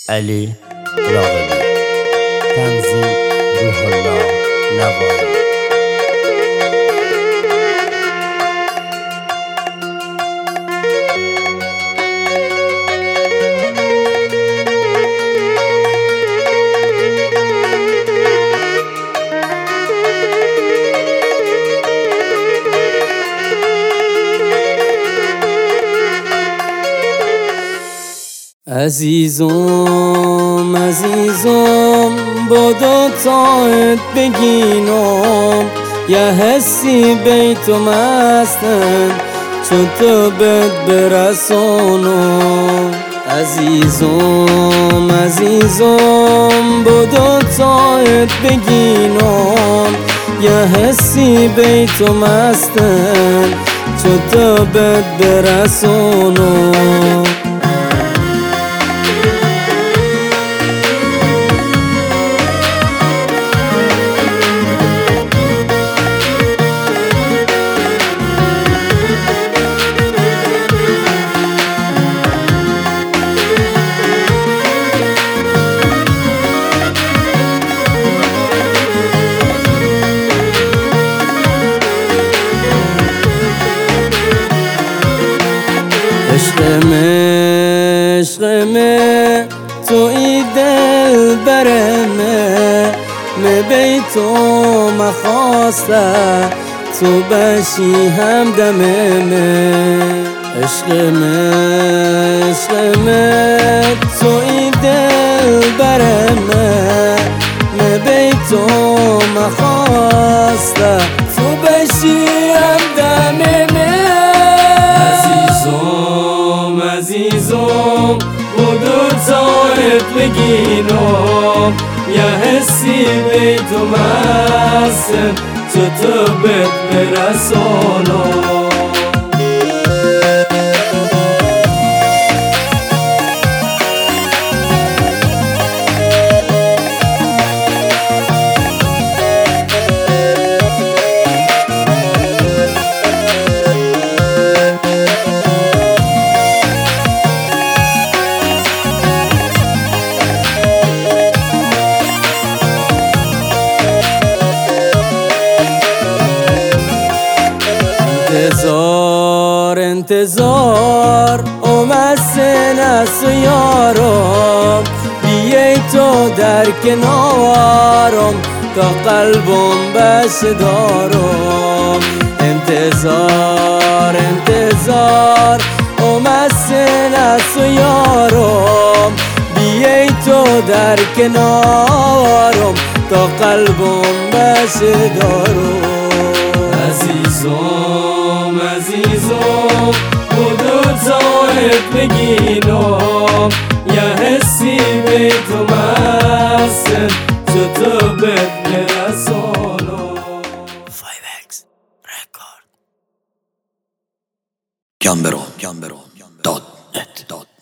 علی راغبی، تنظیم روح الله نوایی. عزیزم با دوتایت بگینم یه حسی بیتم هستن چون تو بد برسانم. عزیزم با دوتایت بگینم یه حسی بیتم هستن چون تو بد برسانم. عشقمه توی دل برمه می تو مخواسته تو بشی همدمه. عشقمه توی دل برمه می تو مخواسته تو بشی همدمه. عزیزم با دوتایت بگینم یه حسی بیتم هستن تو بد برسانم. انتظار اومد سنس یارم بیای تو در کنارم تا قلبم بس دارم. انتظار اومد سنس یارم بیای تو در کنارم تا قلبم بس دارم. عزیزم با دوتایت بگینم یه حسی بیتم هستن تو بد برسانم. 5X Record Gambero.net